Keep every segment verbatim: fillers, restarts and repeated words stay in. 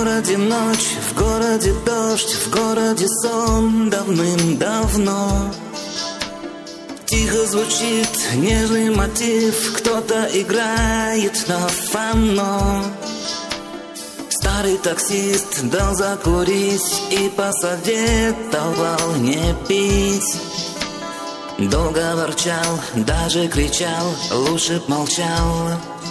городе ночь, в городе дождь, в городе сон давным-давно. Тихо звучит нежный мотив, кто-то играет на фано. Старый таксист дал закурить и посоветовал не пить. Долго ворчал, даже кричал, лучше б молчал.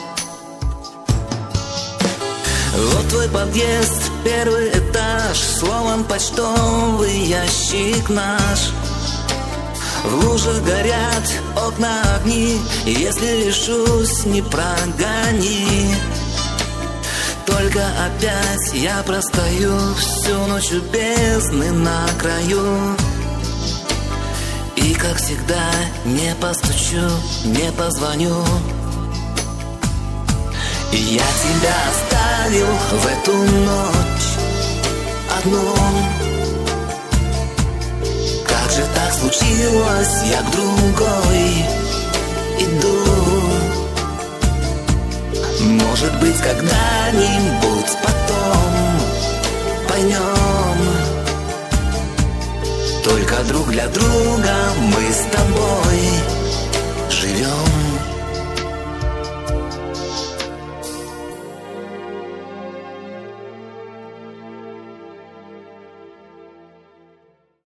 Вот твой подъезд, первый этаж, словом почтовый ящик наш. В лужах горят окна, огни, если решусь, не прогони. Только опять я простою всю ночь у бездны на краю. И, как всегда, не постучу, не позвоню. И я тебя оставил в эту ночь одну. Как же так случилось, я к другой иду. Может быть, когда-нибудь потом поймем. Только друг для друга мы с тобой живем.